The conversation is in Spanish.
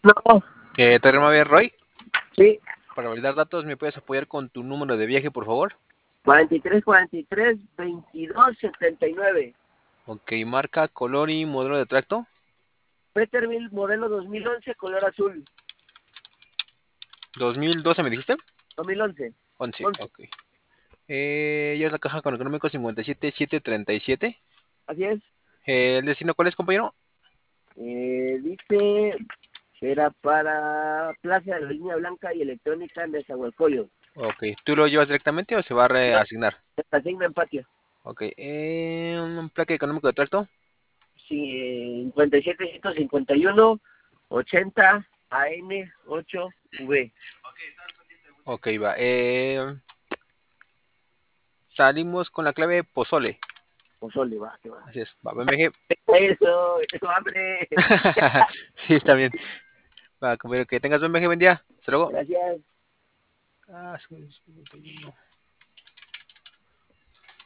No, ¿Te llama bien, Roy? sí, Para validar datos, ¿me puedes apoyar con tu número de viaje, por favor? 43 22 79. Ok, marca, color y modelo de tracto. Peterbilt modelo 2011, color azul. 2012, ¿me dijiste? 2011. 11, 11. ok. Ya es la caja con económico 57737. Así es. ¿El destino cuál es, compañero? Dice, era para Plaza de la Línea Blanca y Electrónica en Nezahualcóyotl. Ok, ¿tú lo llevas directamente o se va a No, reasignar? asigna en patio. Ok, un placa económico de tracto. Sí, 57 151 80 AN 8V. Ok, va. Salimos con la clave pozole. Pozole, va, que va. Así es, va, BMG. Eso, hambre. Sí, está bien. Va, compañero, que tengas buen viaje, buen día. Hasta luego. Gracias. Ah, 51.